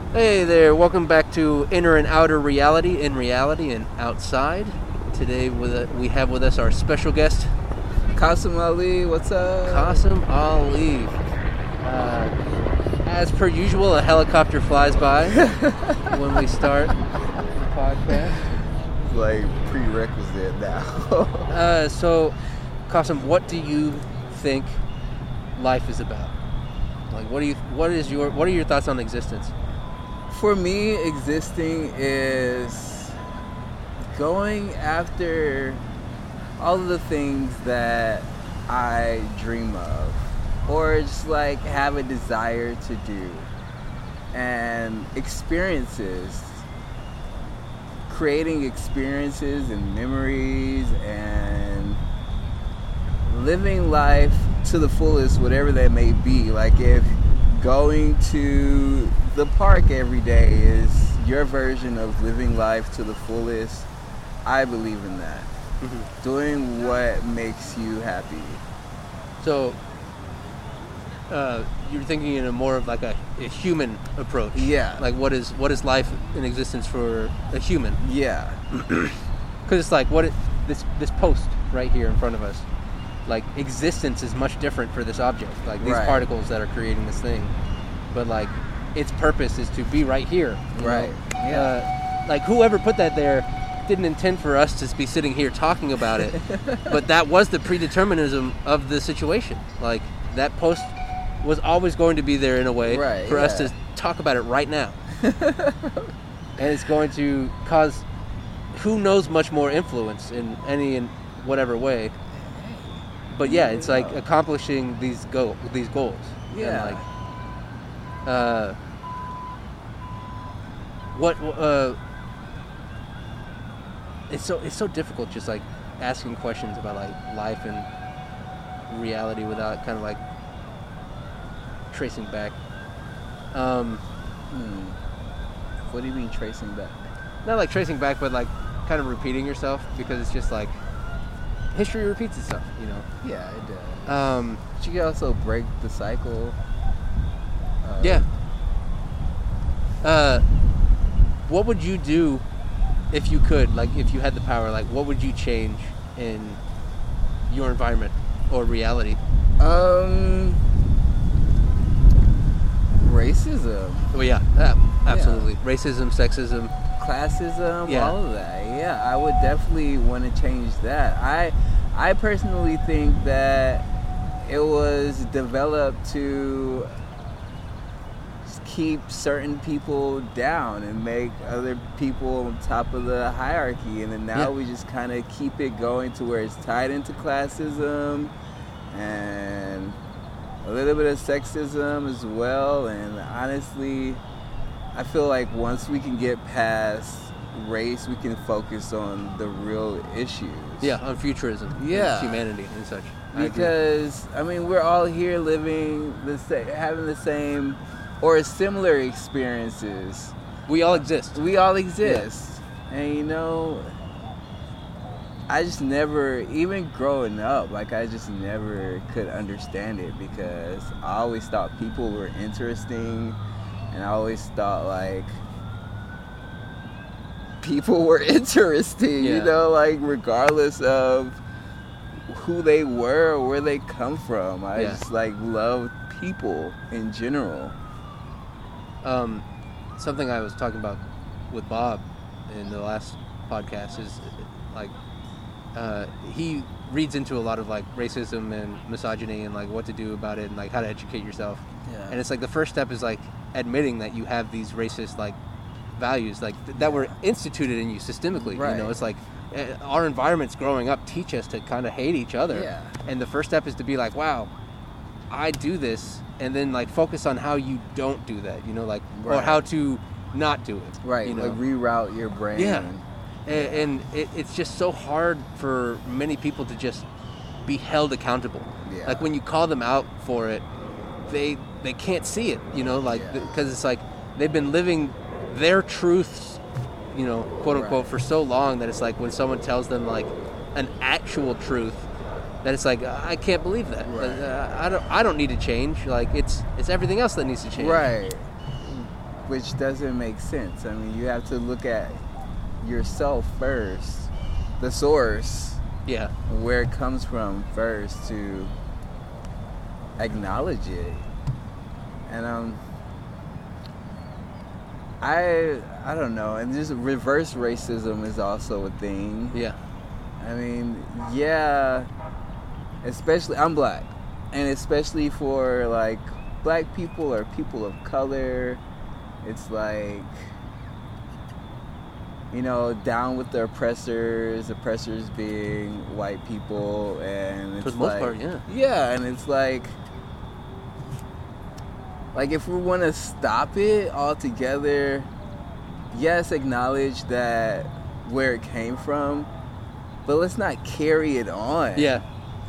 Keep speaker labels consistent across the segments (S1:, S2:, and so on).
S1: Hey there, welcome back to Inner and Outer Reality, in reality and outside. Today we have with us our special guest,
S2: Qasim Ali, what's up?
S1: Qasim Ali. As per usual, a helicopter flies by when we start the podcast.
S2: It's like prerequisite now.
S1: So, Qasim, what do you think life is about? Like, what are your thoughts on existence?
S2: For me, existing is going after all of the things that I dream of, or just like have a desire to do, and experiences, creating experiences and memories, and living life to the fullest, whatever that may be. Like if going to the park every day is your version of living life to the fullest, I believe in that.
S1: Mm-hmm.
S2: Doing what makes you happy.
S1: So, you're thinking in a more of like a human approach.
S2: Yeah.
S1: Like what is life in existence for a human?
S2: Yeah.
S1: Because it's like this post right here in front of us. Like existence is much different for this object. Like these
S2: Right.
S1: particles that are creating this thing, but like its purpose is to be right here. you
S2: Right.
S1: know?
S2: Yeah.
S1: Like whoever put that there didn't intend for us to be sitting here talking about it, but that was the predeterminism of the situation. Like that post was always going to be there in a way
S2: Right,
S1: for us
S2: yeah.
S1: to talk about it right now. And it's going to cause who knows much more influence in any and whatever way. But yeah, it's like accomplishing these goals.
S2: Yeah.
S1: And like, it's so difficult just like asking questions about like life and reality without kind of like tracing back.
S2: What do you mean tracing back?
S1: Not like tracing back, but like kind of repeating yourself, because it's just like history repeats itself, you know.
S2: Yeah, it does. But you can also break the cycle.
S1: Yeah. What would you do if you could, like if you had the power, like what would you change in your environment or reality?
S2: Racism,
S1: Well, yeah, absolutely. Racism, sexism.
S2: classism,
S1: Yeah.
S2: all of that. Yeah, I would definitely want to change that. I personally think that it was developed to keep certain people down and make other people on top of the hierarchy, and then now we just kind of keep it going to where it's tied into classism and a little bit of sexism as well. And honestly, I feel like once we can get past race, we can focus on the real issues.
S1: Yeah, on futurism.
S2: Yeah.
S1: And humanity and such. I agree.
S2: Because I mean, we're all here living having the same or similar experiences.
S1: we all exist.
S2: We all exist. And you know, I just never, even growing up, like I just never could understand it, because I always thought people were interesting, and I always thought like people were interesting,
S1: Yeah.
S2: you know, like regardless of who they were or where they come from. I
S1: Yeah.
S2: just like love people in general.
S1: Something I was talking about with Bob in the last podcast is like he reads into a lot of like racism and misogyny and like what to do about it and like how to educate yourself.
S2: Yeah.
S1: And it's like the first step is like admitting that you have these racist like values like that were instituted in you systemically.
S2: Right.
S1: You know, it's like our environments growing up teach us to kind of hate each other.
S2: Yeah.
S1: And the first step is to be like, wow, I do this, and then like focus on how you don't do that, you know, like or
S2: Right.
S1: how to not do it.
S2: Right,
S1: You know?
S2: like reroute your brain.
S1: Yeah. And it's just so hard for many people to just be held accountable.
S2: Yeah.
S1: Like when you call them out for it, they can't see it, you know, like
S2: Yeah.
S1: because it's like they've been living their truths, you know, quote unquote,
S2: Right.
S1: for so long that it's like when someone tells them like an actual truth, that it's like I can't believe that.
S2: Right.
S1: I don't need to change. Like it's everything else that needs to change.
S2: Right. which doesn't make sense. I mean, you have to look at yourself first, the source,
S1: Yeah.
S2: where it comes from first, to acknowledge it. And I don't know, and just reverse racism is also a thing.
S1: Yeah.
S2: I mean, yeah, especially, I'm black, and especially for like black people or people of color, it's like, you know, down with the oppressors being white people, and it's
S1: For the most
S2: like,
S1: part, yeah.
S2: yeah, and it's like if we want to stop it altogether, yes, acknowledge that where it came from, but let's not carry it on.
S1: Yeah.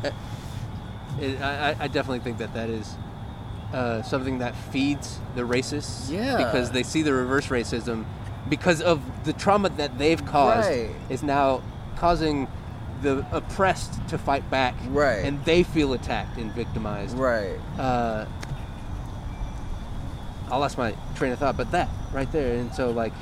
S1: I definitely think that is something that feeds the racists.
S2: Yeah.
S1: Because they see the reverse racism because of the trauma that they've caused
S2: Right.
S1: is now causing the oppressed to fight back.
S2: Right.
S1: And they feel attacked and victimized.
S2: Right.
S1: I lost my train of thought, but that right there. And so, like,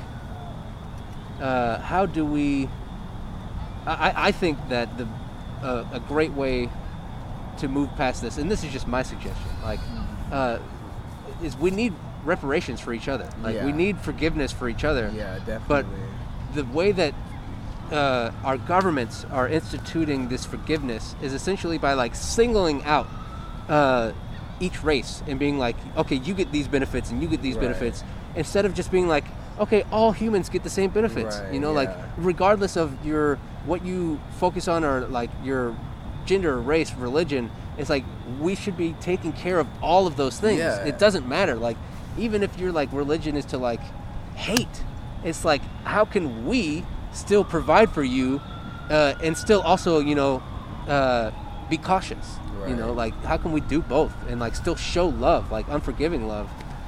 S1: how do we... I think that a great way to move past this, and this is just my suggestion, like, is we need reparations for each other. Like,
S2: Yeah.
S1: we need forgiveness for each other.
S2: Yeah, definitely.
S1: But the way that our governments are instituting this forgiveness is essentially by, like, singling out each race and being like, okay, you get these benefits and you get these
S2: Right.
S1: benefits, instead of just being like, okay, all humans get the same benefits.
S2: Right,
S1: You know, like,
S2: yeah.
S1: regardless of what you focus on, or like your gender, race, religion, it's like we should be taking care of all of those things.
S2: Yeah.
S1: It doesn't matter. Like, even if your like religion is to like hate, it's like, how can we still provide for you and still also, you know, be cautious? You know,
S2: Right.
S1: like, how can we do both and like still show love, like unforgiving love?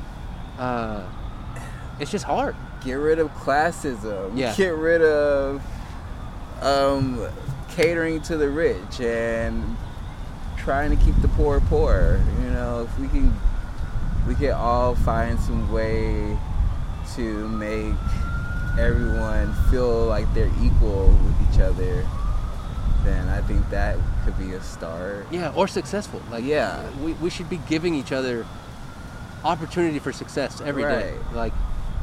S1: It's just hard.
S2: Get rid of classism.
S1: Yeah.
S2: Get rid of catering to the rich and trying to keep the poor poor. You know, if we can all find some way to make everyone feel like they're equal with each other, then I think that could be a start.
S1: Yeah, or successful. Like,
S2: Yeah.
S1: we should be giving each other opportunity for success every day.
S2: Right.
S1: Like,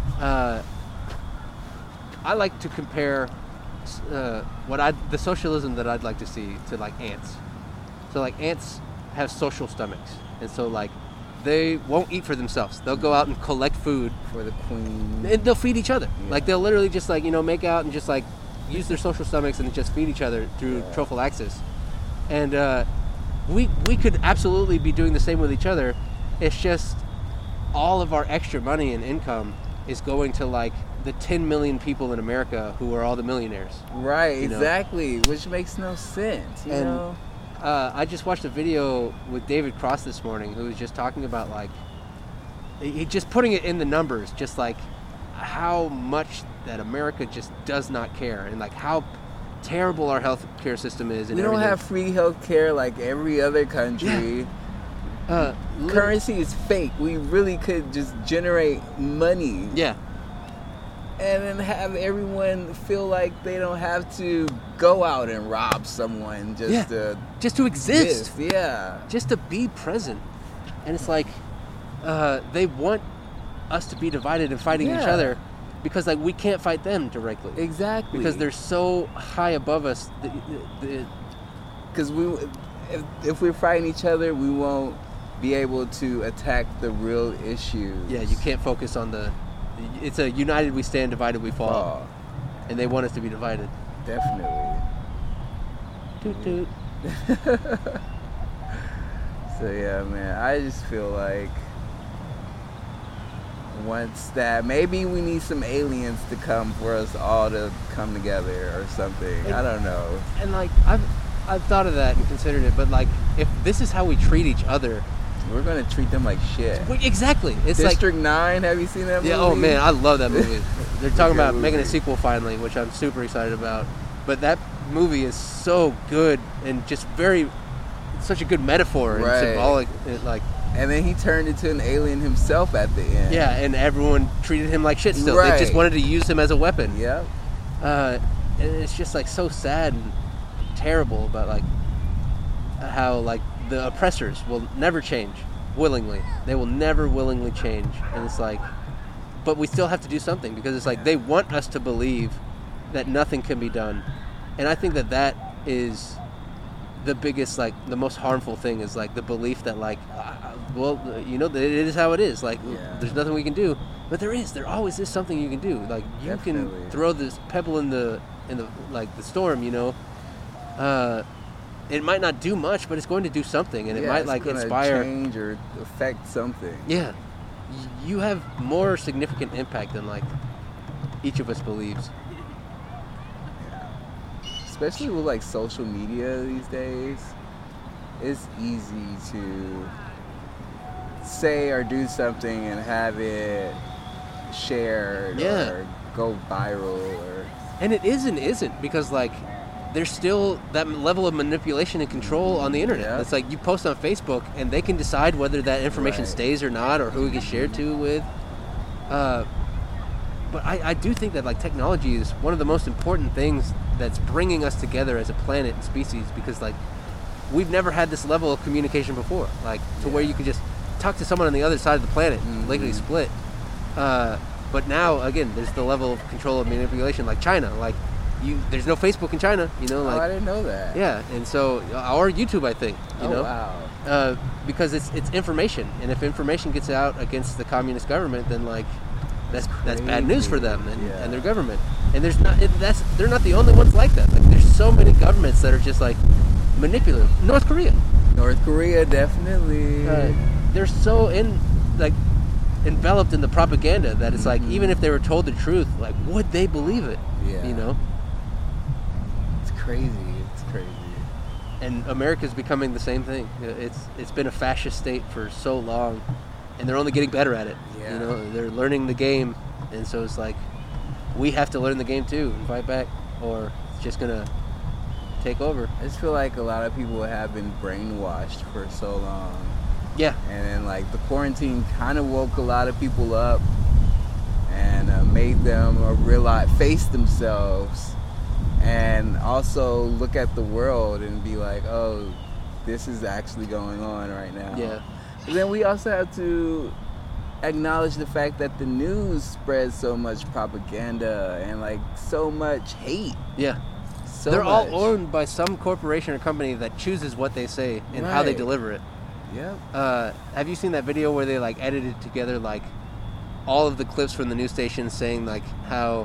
S1: I like to compare the socialism that I'd like to see to like ants. So like ants have social stomachs, and so like they won't eat for themselves. They'll go out and collect food,
S2: For the queen.
S1: and they'll feed each other.
S2: Yeah.
S1: Like, they'll literally just like, you know, make out and just like use their social stomachs and just feed each other through
S2: Yeah.
S1: trophallaxis. And we could absolutely be doing the same with each other. It's just all of our extra money and income is going to like the 10 million people in America who are all the millionaires.
S2: Right,
S1: You know?
S2: exactly. Which makes no sense, you
S1: And
S2: know?
S1: I just watched a video with David Cross this morning, who was just talking about like, he just putting it in the numbers, just like how much that America just does not care, and like how terrible our healthcare system is. And
S2: We don't
S1: everything.
S2: have free health care like every other country. Currency is fake. We really could just generate money
S1: Yeah,
S2: and then have everyone feel like they don't have to go out and rob someone just
S1: Yeah.
S2: to
S1: just to exist.
S2: Yeah.
S1: Just to be present. And it's like they want us to be divided and fighting each
S2: Yeah.
S1: other because like we can't fight them directly.
S2: Exactly.
S1: Because they're so high above us.
S2: Because if we're fighting each other, we won't be able to attack the real issues.
S1: Yeah, you can't focus on it's a united we stand, divided we fall.
S2: Oh,
S1: And they want us to be divided.
S2: definitely.
S1: Toot toot.
S2: So yeah, man, I just feel like once that, maybe we need some aliens to come for us all to come together or something. I don't know.
S1: And like I've thought of that and considered it, but like if this is how we treat each other,
S2: We're gonna treat them like shit.
S1: exactly. It's like
S2: District 9, have you seen that movie?
S1: yeah. Oh man, I love that movie. They're talking
S2: Good
S1: about making a
S2: movie.
S1: sequel finally, which I'm super excited about. But that movie is so good and just such a good metaphor and
S2: Right.
S1: symbolic. Like
S2: And then he turned into an alien himself at the end.
S1: Yeah, and everyone treated him like shit still.
S2: Right.
S1: They just wanted to use him as a weapon.
S2: Yep.
S1: And it's just like so sad and terrible about like how like the oppressors will never change willingly. They will never willingly change. And it's like, but we still have to do something because it's like they want us to believe that nothing can be done. And I think that that is the biggest, like the most harmful thing is like the belief that like, well, you know, it is how it is. Like there's nothing we can do, but there always is something you can do. Like you
S2: Definitely.
S1: can throw this pebble in the like the storm, you know. It might not do much, but it's going to do something, and it might like inspire,
S2: change or affect something.
S1: Yeah, you have more significant impact than like each of us believes.
S2: Especially with like social media these days, it's easy to say or do something and have it shared or go viral
S1: and it is and isn't because like there's still that level of manipulation and control on the internet.
S2: Yeah.
S1: It's like you post on Facebook and they can decide whether that information stays or not or who it gets shared to with. But I do think that like technology is one of the most important things that's bringing us together as a planet and species because like we've never had this level of communication before, like to where you could just talk to someone on the other side of the planet and legally split. But now again, there's the level of control of manipulation, like China. Like there's no Facebook in China, you know. Like
S2: I didn't know that.
S1: Yeah, and so or YouTube, I think. You know,
S2: wow.
S1: Because it's information, and if information gets out against the communist government, then like that's bad news for them and their government. And they're not the only ones like that. Like there's so many governments that are just like manipulative. North Korea,
S2: definitely.
S1: They're so enveloped in the propaganda that it's like even if they were told the truth, like would they believe it?
S2: Yeah.
S1: You know.
S2: It's crazy.
S1: And America's becoming the same thing. It's been a fascist state for so long, and they're only getting better at it.
S2: Yeah.
S1: You know, they're learning the game, and so it's like we have to learn the game too and fight back, or it's just gonna take over.
S2: I just feel like a lot of people have been brainwashed for so long.
S1: Yeah.
S2: And then like the quarantine kind of woke a lot of people up and made them face themselves and also look at the world and be like, oh, this is actually going on right now.
S1: Yeah.
S2: But then we also have to acknowledge the fact that the news spreads so much propaganda and like so much hate.
S1: Yeah. They're all owned by some corporation or company that chooses what they say and how they deliver it.
S2: Yep.
S1: Have you seen that video where they like edited together like all of the clips from the news stations saying like how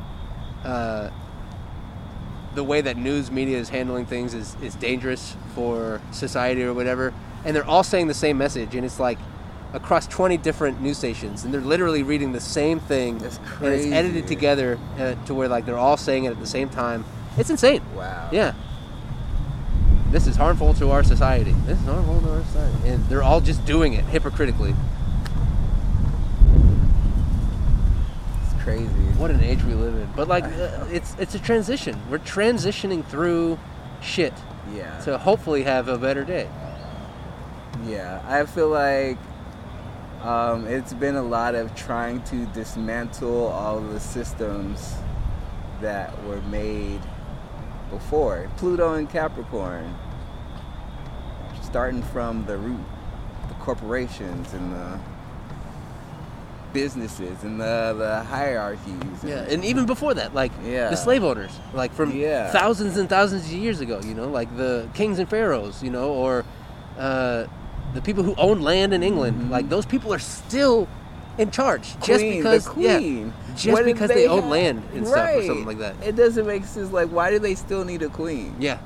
S1: the way that news media is handling things is dangerous for society or whatever, and they're all saying the same message, and it's like across 20 different news stations, and they're literally reading the same thing.
S2: That's crazy.
S1: And it's edited together to where like they're all saying it at the same time. It's insane.
S2: Wow.
S1: Yeah. This is harmful to our society. And they're all just doing it hypocritically.
S2: It's crazy.
S1: What an age we live in. But like, it's a transition. We're transitioning through shit to hopefully have a better day.
S2: Yeah, I feel like it's been a lot of trying to dismantle all of the systems that were made before. Pluto and Capricorn, starting from the root, the corporations and the businesses and the hierarchies.
S1: And even before that, like the slave owners, like from thousands and thousands of years ago, you know, like the kings and pharaohs, you know, or the people who own land in England, like those people are still in charge just because they own land and stuff or something like that.
S2: It doesn't make sense. Like, why do they still need a queen?
S1: Yeah,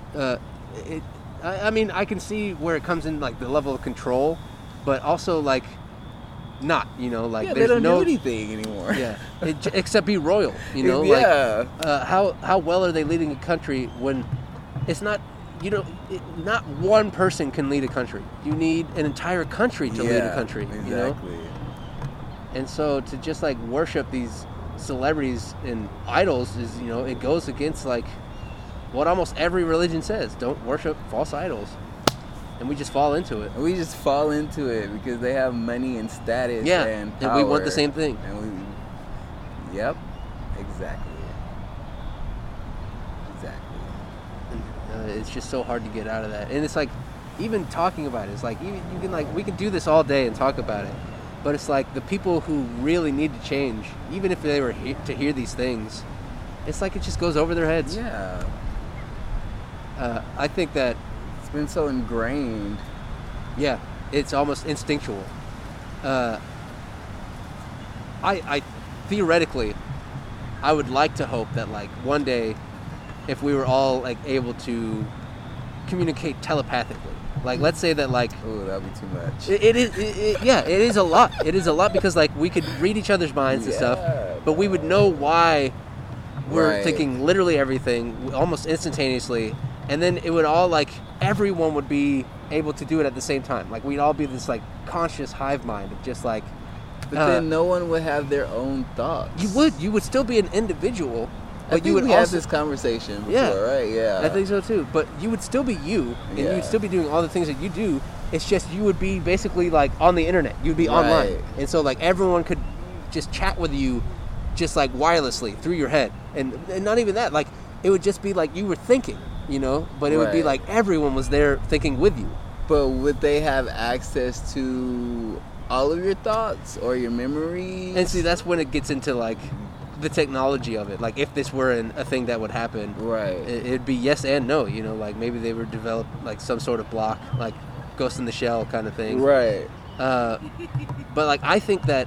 S1: I mean, I can see where it comes in, like the level of control, but also like not, you know, like
S2: they don't do anything anymore.
S1: Except be royal, you know. Like, how well are they leading a country when it's not? You know, not one person can lead a country. You need an entire country to lead a country.
S2: Exactly.
S1: You know? And so to just like worship these celebrities and idols is, you know, it goes against like what almost every religion says. Don't worship false idols. and we just fall into it.
S2: And we just fall into it because they have money and status and power.
S1: And we want the same thing.
S2: Yep, exactly.
S1: And, it's just so hard to get out of that. And it's like, even talking about it, it's like, you can like, we can do this all day and talk about it. But it's like the people who really need to change, even if they were to hear these things, it's like it just goes over their heads.
S2: Yeah.
S1: I think that
S2: it's been so ingrained.
S1: Yeah, it's almost instinctual. I theoretically, I would like to hope that like one day, if we were all like able to communicate telepathically, like let's say that like,
S2: ooh, that'd be too much.
S1: It is a lot. It is a lot because like we could read each other's minds and stuff, but we would know why we're thinking literally everything almost instantaneously, and then it would all like everyone would be able to do it at the same time. Like we'd all be this like conscious hive mind of just like.
S2: But then no one would have their own thoughts.
S1: You would still be an individual, but
S2: you would also have this conversation before, right? Yeah,
S1: I think so too. But you would still be you, and you would still be doing all the things that you do. It's just you would be basically like on the internet. You'd be online, and so like everyone could just chat with you, just like wirelessly through your head, and not even that. Like it would just be like you were thinking, you know. But it would be like everyone was there thinking with you.
S2: But would they have access to all of your thoughts or your memories?
S1: And see, that's when it gets into like the technology of it. Like if this were a thing that would happen, it'd be yes and no. You know, like maybe they would develop like some sort of block, like Ghost in the Shell kind of thing.
S2: Right.
S1: But like I think that,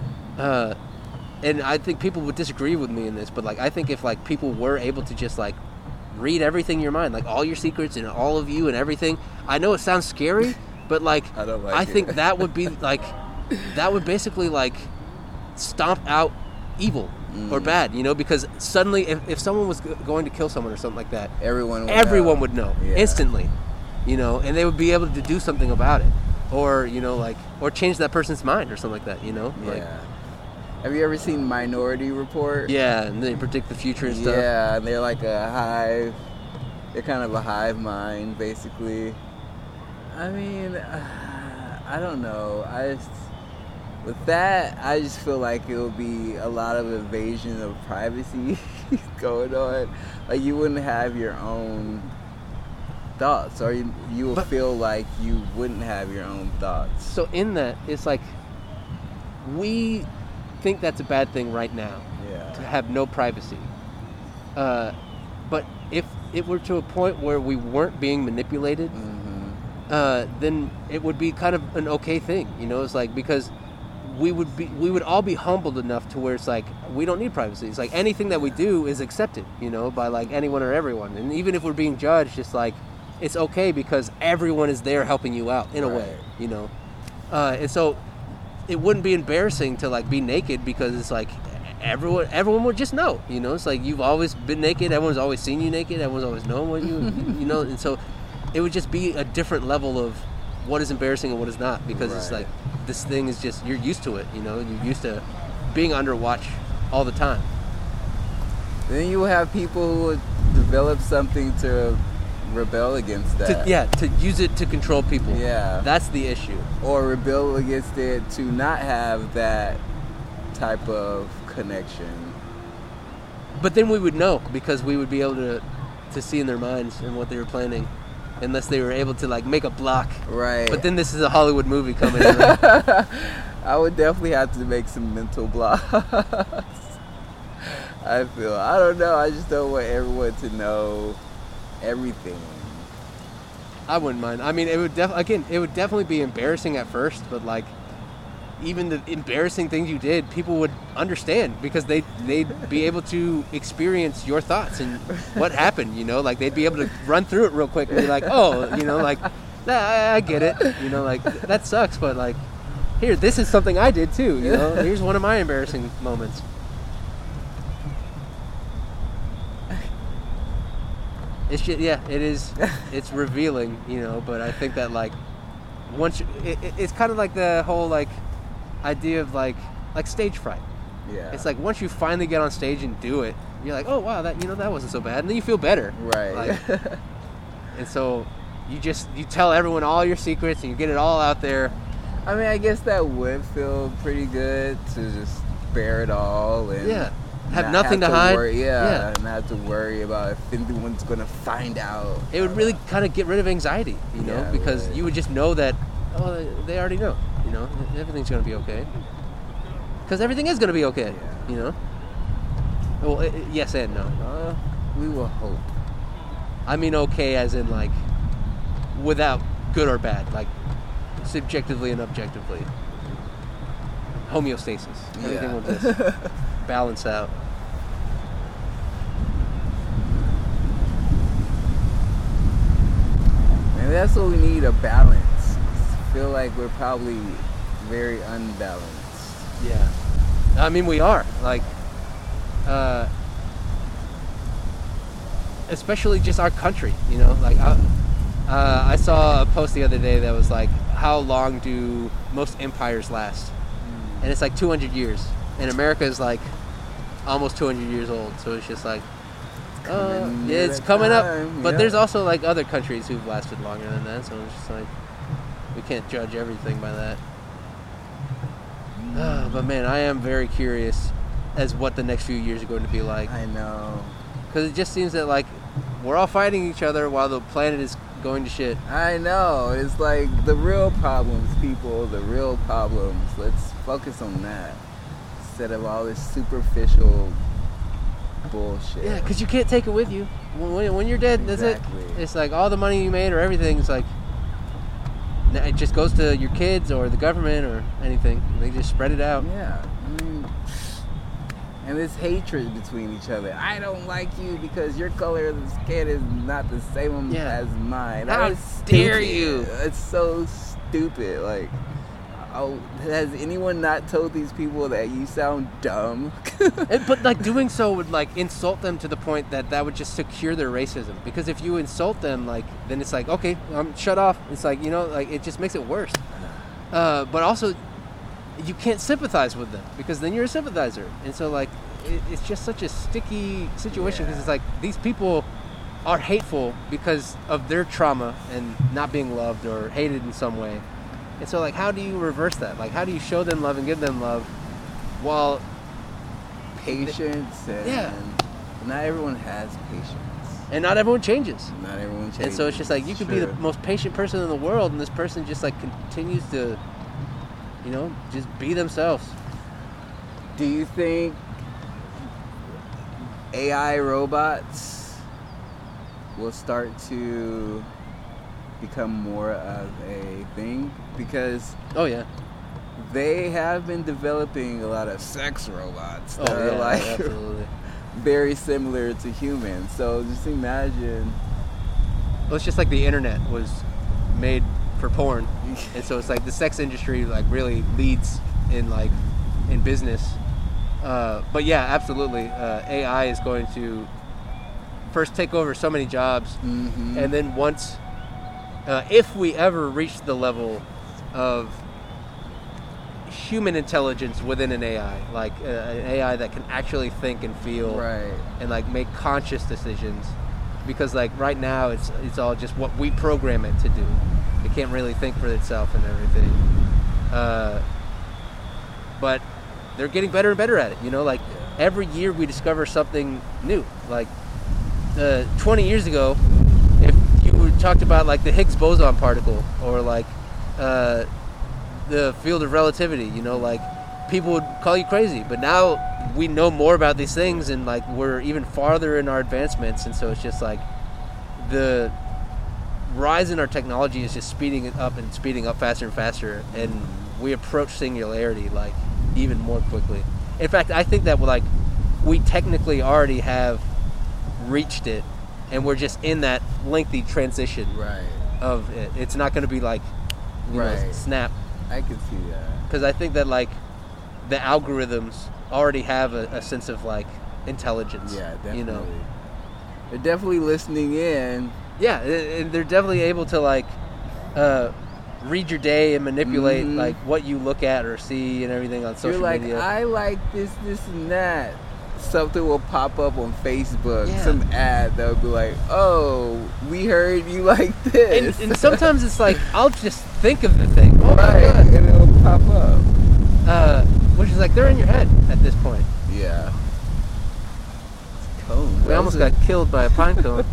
S1: and I think people would disagree with me in this, but like I think if like people were able to just like read everything in your mind, like all your secrets and all of you and everything. I know it sounds scary. But like, I think that would be like, that would basically like stomp out evil or bad, you know, because suddenly if someone was going to kill someone or something like that, everyone would know instantly, you know, and they would be able to do something about it, or you know, like, or change that person's mind or something like that, you know.
S2: Yeah.
S1: Like,
S2: have you ever seen Minority Report?
S1: Yeah, and they predict the future and stuff.
S2: Yeah, and they're like a hive. They're kind of a hive mind, basically. I mean, I don't know. With that, I just feel like it will be a lot of invasion of privacy going on. Like you wouldn't have your own thoughts, or you will feel like you wouldn't have your own thoughts.
S1: So in that, it's like we think that's a bad thing right now.
S2: Yeah.
S1: To have no privacy. But if it were to a point where we weren't being manipulated. Then it would be kind of an okay thing, you know. It's like because we would all be humbled enough to where it's like we don't need privacy. It's like anything that we do is accepted, you know, by like anyone or everyone. And even if we're being judged, it's like it's okay because everyone is there helping you out in a way, you know. And so it wouldn't be embarrassing to like be naked because it's like everyone would just know, you know. It's like you've always been naked. Everyone's always seen you naked. Everyone's always known what you know. And so it would just be a different level of what is embarrassing and what is not, because it's like this thing is just, you're used to it, you know. You're used to being under watch all the time.
S2: Then you will have people who would develop something to rebel against that.
S1: To use it to control people.
S2: Yeah.
S1: That's the issue.
S2: Or rebel against it to not have that type of connection.
S1: But then we would know, because we would be able to see in their minds and what they were planning. Unless they were able to like make a block.
S2: Right.
S1: But then this is a Hollywood movie coming in. Right?
S2: I would definitely have to make some mental blocks. I don't know. I just don't want everyone to know everything.
S1: I wouldn't mind. I mean, it would definitely be embarrassing at first, but like even the embarrassing things you did, people would understand because they'd be able to experience your thoughts and what happened, you know, like they'd be able to run through it real quick and be like, oh, you know, like, I get it, you know, like that sucks, but like, here, this is something I did too, you know, here's one of my embarrassing moments. It's just, it is, it's revealing, you know, but I think that like, once it's kind of like the whole like idea of like stage fright. Yeah. It's like once you finally get on stage and do it, you're like, oh wow, that, you know, that wasn't so bad, and then you feel better.
S2: Right.
S1: Like, and so you tell everyone all your secrets and you get it all out there.
S2: I mean, I guess that would feel pretty good to just bear it all and
S1: have nothing to hide.
S2: Not have to worry about if anyone's gonna find out.
S1: It would really kind of get rid of anxiety, you know, because you would just know that they already know, you know, everything's gonna be okay. Because everything is gonna be okay, you know. Well, yes and no.
S2: We will hope.
S1: I mean, okay, as in like without good or bad, like subjectively and objectively. Homeostasis. Everything will just balance out.
S2: And that's what we need, a balance. I feel like we're probably very unbalanced.
S1: Yeah. I mean, we are. Like, especially just our country, you know? Like, I saw a post the other day that was like, how long do most empires last? And it's like 200 years. And America is like almost 200 years old. So it's just like, it's coming up. But there's also like other countries who've lasted longer than that. So it's just like, we can't judge everything by that. But man, I am very curious as what the next few years are going to be like.
S2: I know.
S1: Because it just seems that like we're all fighting each other while the planet is going to shit.
S2: I know. It's like the real problems, people. The real problems. Let's focus on that instead of all this superficial bullshit.
S1: Yeah, because you can't take it with you. When you're dead, that's it. It's like all the money you made or everything. It's like it just goes to your kids or the government or anything. They just spread it out.
S2: Yeah. I mean, and this hatred between each other. I don't like you because your color of the skin is not the same as mine.
S1: How dare you?
S2: It's so stupid. Like, has anyone not told these people that you sound dumb?
S1: But like doing so would like insult them to the point that would just secure their racism. Because if you insult them, like then it's like, okay, shut off. It's like, you know, like it just makes it worse. But also, you can't sympathize with them because then you're a sympathizer. And so like it's just such a sticky situation because it's like these people are hateful because of their trauma and not being loved or hated in some way. And so like how do you reverse that? Like how do you show them love and give them love while
S2: patience and not everyone has patience.
S1: And not everyone changes.
S2: Not everyone changes.
S1: And so it's just like you could be the most patient person in the world and this person just like continues to, you know, just be themselves.
S2: Do you think AI robots will start to become more of a thing? Because they have been developing a lot of sex robots that are
S1: absolutely.
S2: Very similar to humans. So just imagine.
S1: Well, it's just like the internet was made for porn, and so it's like the sex industry like really leads in business. But yeah, absolutely, AI is going to first take over so many jobs, and then once, if we ever reach the level of human intelligence within an AI, like an AI that can actually think and feel, and like make conscious decisions, because like right now it's all just what we program it to do. It can't really think for itself and everything. But they're getting better and better at it. You know, like every year we discover something new. Like 20 years ago, if you talked about like the Higgs boson particle or like the field of relativity, you know, like people would call you crazy. But now we know more about these things and like we're even farther in our advancements. And so it's just like the rise in our technology is just speeding it up and speeding up faster and faster. And we approach singularity like even more quickly. In fact, I think that like we technically already have reached it and we're just in that lengthy transition of it. It's not going to be like you know, snap.
S2: I can see that.
S1: Because I think that like the algorithms already have a sense of like intelligence.
S2: Yeah, definitely.
S1: You know,
S2: they're definitely listening in.
S1: Yeah, and they're definitely able to like read your day and manipulate like what you look at or see and everything on social media.
S2: You're like, I like this and that. something will pop up on Facebook,
S1: Yeah.
S2: some ad that will be like, "Oh, we heard you like this,"
S1: And sometimes it's like I'll just think of the thing. Oh my
S2: right,
S1: god.
S2: and it'll pop up.
S1: Which is like they're in your head at this point.
S2: Yeah. Cone.
S1: We almost got killed by a pine cone.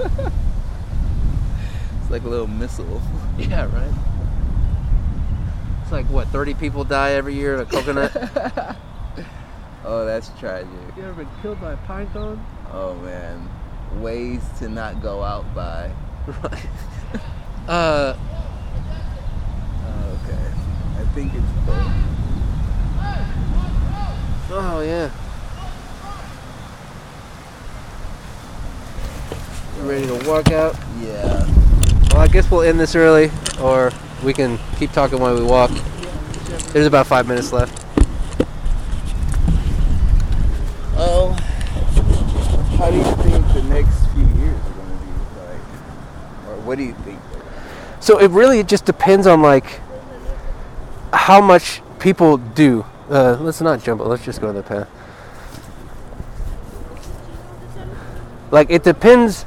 S2: It's like a little missile.
S1: Yeah, right. It's like what, 30 people die every year of a coconut?
S2: Oh, that's tragic.
S1: You ever been killed by a pine cone?
S2: Oh man, ways to not go out by.
S1: Right.
S2: Oh, okay. I think it's both.
S1: Oh yeah. You ready to walk out?
S2: Yeah.
S1: Well, I guess we'll end this early, or we can keep talking while we walk. There's about 5 minutes left.
S2: Oh, how do you think the next few years are going to be like? Or what do you think?
S1: So it really just depends on like how much people do. Let's not jump it. Let's just go to the path. Like it depends.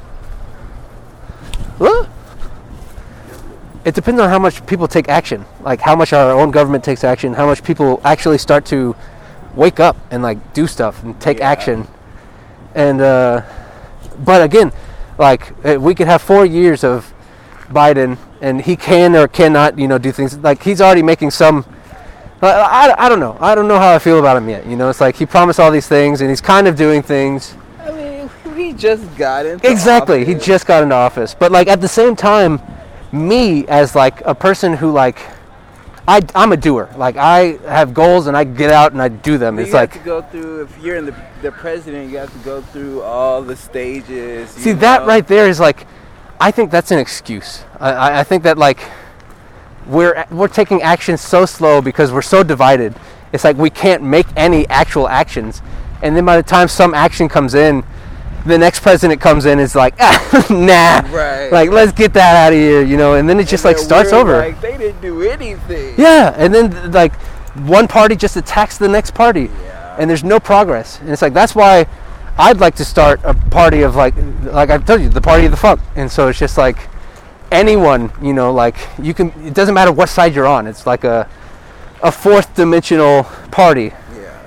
S1: What? It depends on how much people take action. Like how much our own government takes action. How much people actually start to wake up and like do stuff and take action. And but again, like we could have 4 years of Biden and he can or cannot, do things. Like he's already making some. I don't know. I don't know how I feel about him yet. It's like he promised all these things and he's kind of doing things.
S2: I mean, he just got into
S1: Exactly.
S2: office.
S1: He just got into office. But like at the same time, me as like a person who like I'm a doer. Like I have goals and I get out and I do them.
S2: But
S1: It's
S2: you
S1: like
S2: have to go through. If you're in the president, you have to go through all the stages.
S1: see that right there is like I think that's an excuse. I think that like we're taking action so slow because we're so divided. It's like we can't make any actual actions. And then by the time some action comes in, the next president comes in and is like, nah,
S2: Right.
S1: like let's get that out of here, and then it just like starts over.
S2: Like they didn't do anything.
S1: Yeah, and then like one party just attacks the next party,
S2: Yeah.
S1: and there's no progress. And it's like that's why I'd like to start a party of like I've told you, the party of the fuck. And so it's just like anyone, like you can. It doesn't matter what side you're on. It's like a fourth dimensional party.
S2: Yeah.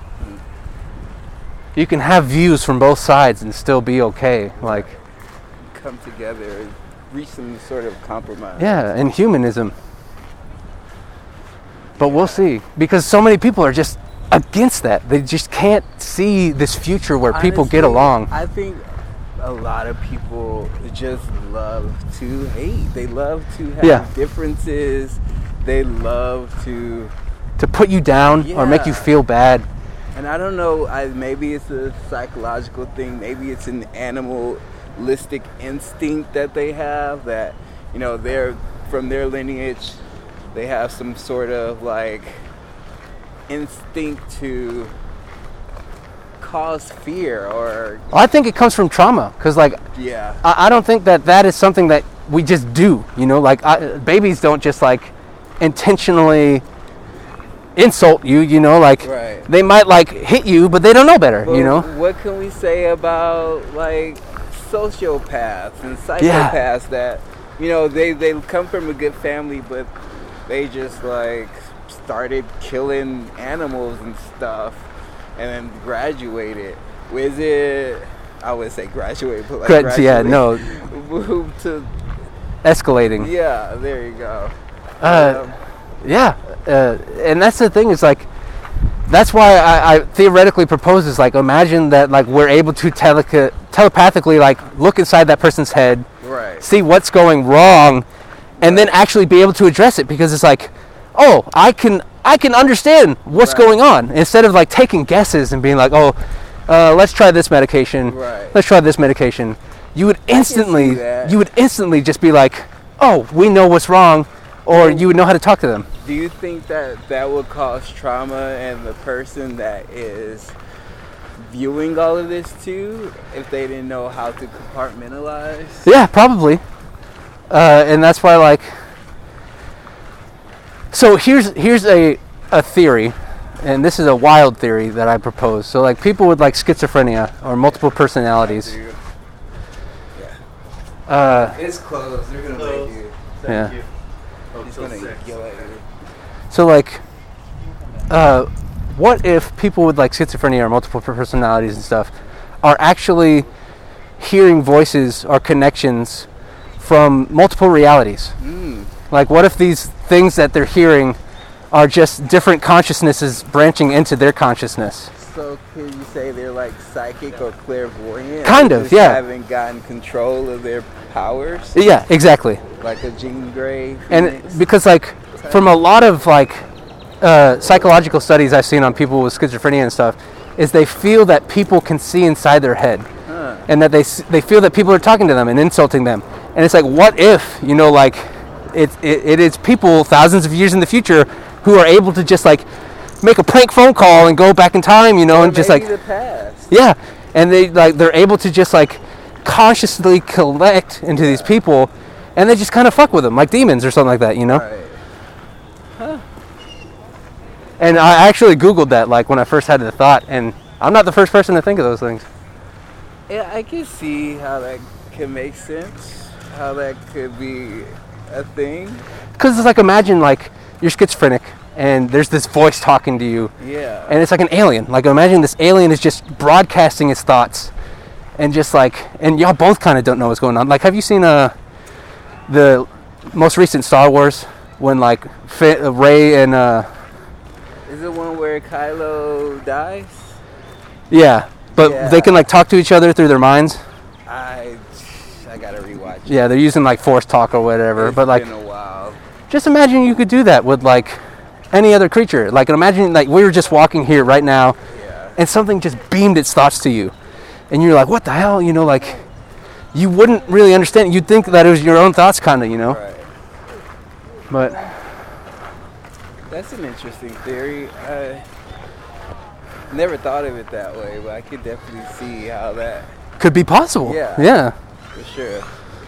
S1: You can have views from both sides and still be okay. Like
S2: Come together and reach some sort of compromise.
S1: yeah, and humanism. But we'll see because so many people are just against that. They just can't see this future where people get
S2: Honestly,
S1: along.
S2: I think a lot of people just love to hate. They love to have differences. They love to,
S1: put you down or make you
S2: Yeah.
S1: feel bad.
S2: and I don't know. Maybe it's a psychological thing. Maybe it's an animalistic instinct that they have. That they're from their lineage. They have some sort of like instinct to cause fear or
S1: I think it comes from trauma because like
S2: yeah.
S1: I don't think that is something that we just do. Like babies don't just like intentionally insult you. Like
S2: Right.
S1: they might like hit you, but they don't know better.
S2: But what can we say about like sociopaths and psychopaths that they come from a good family, but they just like started killing animals and stuff, and then graduated. Was it? I would say graduate, but like
S1: Yeah, no,
S2: moved to
S1: escalating.
S2: yeah. There you go.
S1: Yeah, and that's the thing is like, that's why I theoretically propose is like, imagine that like we're able to telepathically like look inside that person's head,
S2: Right.
S1: see what's going wrong, and then actually be able to address it because it's like, oh, I can understand what's
S2: Right.
S1: going on instead of like taking guesses and being like, oh, let's try this medication,
S2: Right.
S1: let's try this medication. You would instantly
S2: that.
S1: just be like, oh, we know what's wrong. Or you would know how to talk to them.
S2: Do you think that would cause trauma in the person that is viewing all of this too, if they didn't know how to compartmentalize?
S1: Yeah, probably. And that's why, like, so here's a theory, and this is a wild theory that I propose. So like people with like schizophrenia or multiple personalities.
S2: It's closed. They're gonna make you.
S1: Yeah.
S2: He's gonna yell at you.
S1: So like, what if people with like schizophrenia or multiple personalities and stuff are actually hearing voices or connections from multiple realities? Like, what if these things that they're hearing are just different consciousnesses branching into their consciousness?
S2: So could you say they're like psychic or clairvoyant?
S1: Kind of, yeah.
S2: Haven't gotten control of their powers.
S1: Yeah, exactly.
S2: Like a Jean Grey.
S1: And because like from a lot of like psychological studies I've seen on people with schizophrenia and stuff, is they feel that people can see inside their head, and that they feel that people are talking to them and insulting them. And it's like, what if, you know, like it is people thousands of years in the future who are able to just like make a prank phone call and go back in time, you know,
S2: or
S1: and just like
S2: the past.
S1: Yeah, and they're able to just like consciously collect into these people, and they just kind of fuck with them like demons or something like that, you know.
S2: Right.
S1: And I actually Googled that like when I first had the thought, and I'm not the first person to think of those things.
S2: Yeah, I can see how that can make sense. How that could be a thing.
S1: Because it's like, imagine like you're schizophrenic and there's this voice talking to you.
S2: Yeah.
S1: And it's like an alien. Like, imagine this alien is just broadcasting his thoughts, and just like, and y'all both kind of don't know what's going on. Like, have you seen the most recent Star Wars when like Rey and
S2: Is it one where Kylo dies?
S1: Yeah, but they can like talk to each other through their minds.
S2: I gotta rewatch it.
S1: Yeah, they're using like force talk or whatever.
S2: It's
S1: but like,
S2: been a while.
S1: just imagine you could do that with like any other creature. Like, imagine like we were just walking here right now, and something just beamed its thoughts to you, and you're like, what the hell? You know, like, you wouldn't really understand. You'd think that it was your own thoughts, kind of, you know.
S2: Right.
S1: But
S2: that's an interesting theory. I never thought of it that way, but I could definitely see how that
S1: could be possible.
S2: Yeah. For sure.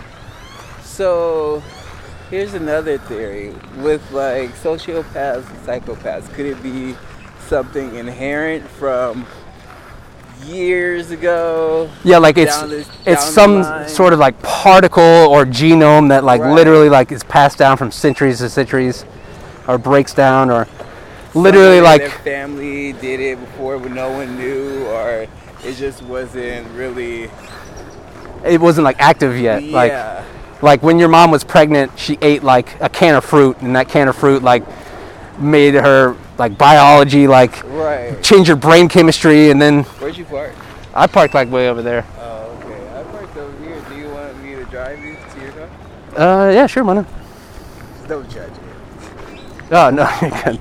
S2: So here's another theory with like sociopaths and psychopaths. Could it be something inherent from years ago?
S1: Yeah, like it's some sort of like particle or genome that like literally like is passed down from centuries to centuries, or breaks down, or literally like
S2: their family did it before when no one knew, or it just wasn't really.
S1: It wasn't like active yet.
S2: Yeah.
S1: Like when your mom was pregnant, she ate like a can of fruit, and that can of fruit like made her like biology like change her brain chemistry, and then.
S2: Where'd you park?
S1: I parked like way over there.
S2: Oh, okay. I parked over here. Do you want me to drive you to your car?
S1: Yeah, sure, man.
S2: Don't judge it.
S1: Oh no, you're good.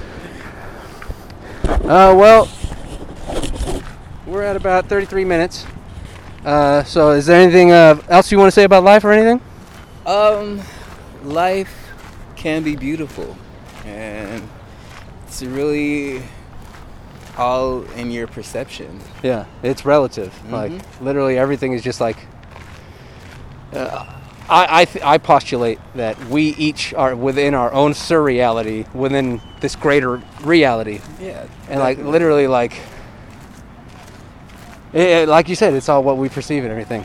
S1: Well, we're at about 33 minutes. So is there anything else you want to say about life or anything?
S2: Life can be beautiful, and it's really all in your perception.
S1: Yeah, it's relative. Like, literally everything is just like, I postulate that we each are within our own surreality, within this greater reality.
S2: Yeah.
S1: And like, literally like, like you said, it's all what we perceive and everything.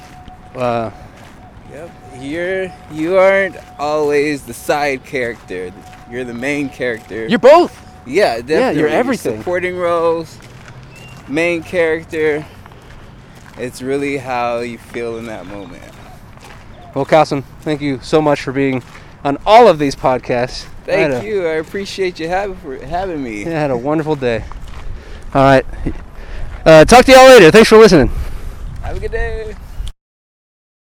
S2: Yep. You aren't always the side character. You're the main character.
S1: You're both.
S2: Yeah, definitely.
S1: Yeah, you're everything.
S2: Supporting roles, main character. It's really how you feel in that moment.
S1: Well, Kasim, thank you so much for being on all of these podcasts.
S2: Thank you. I appreciate you having me.
S1: I had a wonderful day. All right. Talk to y'all later. Thanks for listening.
S2: Have a good day.